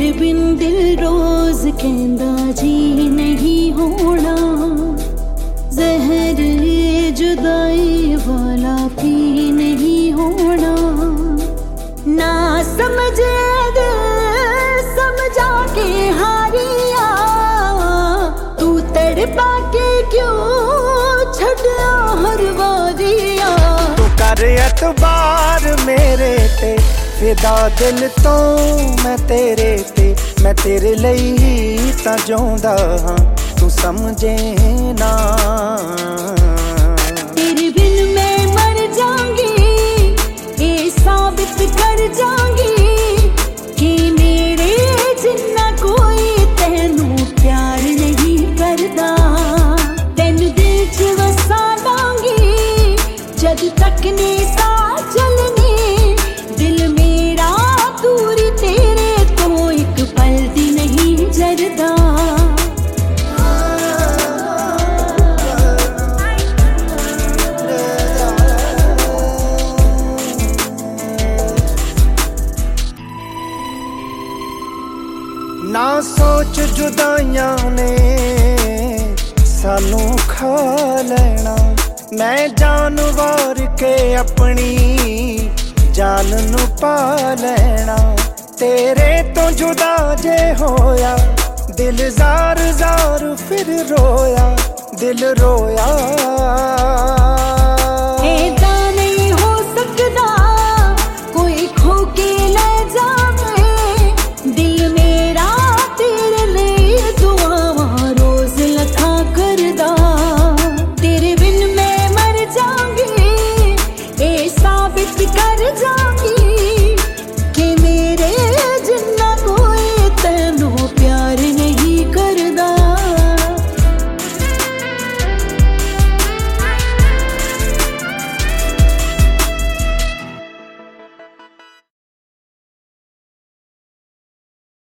तेरे बिन दिल रोज कहंदा जी नहीं होना, जहर जुदाई वाला भी नहीं होना। ना समझे समझा के हारिया, तू तड़पा के क्यों छड़ा हर वारिया। तू कर एतबार मेरे ते, फिदा दिल तो मैं तेरे ते, मैं तेरे ਲਈ ही ਤਾਂ ਜਿਉਂਦਾ ਹਾਂ, तू समझे ना। तेरे बिन मैं मर जाऊंगी, ये साबित कर जाऊंगी कि मेरे जिन्ना कोई तेनू प्यार नहीं करदा। तेनू दिल च वसा लांगी जद तक ने साथ चलने, दिल मेरा दूरी तेरे तो एक पल दी नहीं जरदा। ना सोच जुदाइयां ने सानू खा लेना, मैं जान वार के अपनी जान नू पा लेना। तेरे तो जुदा जे होया दिल जार जार फिर रोया, दिल रोया।